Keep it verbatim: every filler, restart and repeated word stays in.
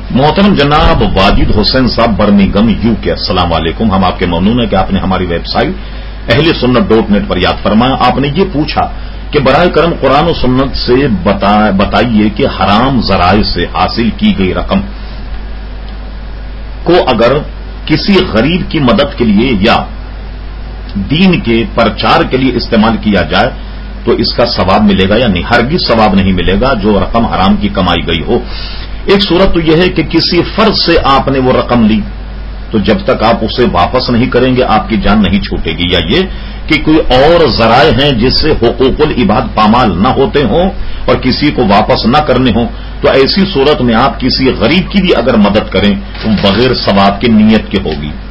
मोहतरम जनाब वाजिद हुसैन साहब बर्मिंघम यूके, अस्सलाम वालेकुम। हम आपके ममनून है कि आपने हमारी वेबसाइट अहले सुन्नत डॉट नेट पर याद फरमाया। आपने ये पूछा कि बराए करम कुरान और सुन्नत से बता, बताइए कि हराम जराए से हासिल की गई रकम को अगर किसी गरीब की मदद के लिए या दीन के प्रचार के लिए इस्तेमाल किया जाए तो इसका सवाब मिलेगा या नहीं? हरगिज सवाब नहीं मिलेगा जो रकम हराम की कमाई गई हो। एक सूरत तो यह है कि किसी फर्ज से आपने वो रकम ली, तो जब तक आप उसे वापस नहीं करेंगे आपकी जान नहीं छूटेगी। या ये कि कोई और जराए हैं जिससे हुकूकुल इबाद पामाल न होते हों और किसी को वापस न करने हों, तो ऐसी सूरत में आप किसी गरीब की भी अगर मदद करें तो बगैर सवाब की नीयत के होगी।